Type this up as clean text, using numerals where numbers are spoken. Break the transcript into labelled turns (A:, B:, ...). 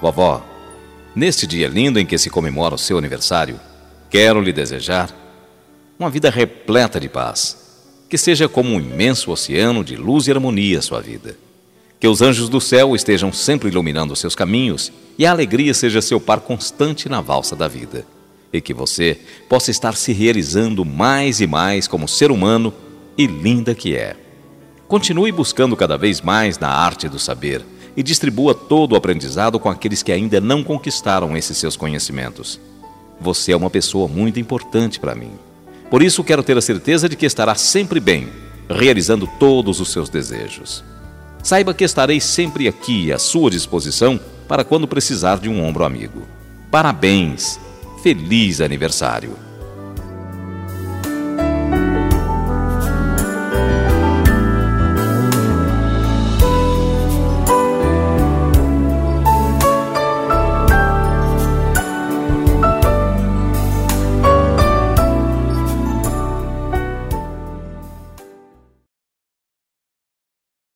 A: Vovó, neste dia lindo em que se comemora o seu aniversário, quero lhe desejar uma vida repleta de paz, que seja como um imenso oceano de luz e harmonia a sua vida. Que os anjos do céu estejam sempre iluminando os seus caminhos e a alegria seja seu par constante na valsa da vida. E que você possa estar se realizando mais e mais como ser humano e linda que é. Continue buscando cada vez mais na arte do saber e distribua todo o aprendizado com aqueles que ainda não conquistaram esses seus conhecimentos. Você é uma pessoa muito importante para mim. Por isso quero ter a certeza de que estará sempre bem, realizando todos os seus desejos. Saiba que estarei sempre aqui à sua disposição para quando precisar de um ombro amigo. Parabéns! Feliz aniversário!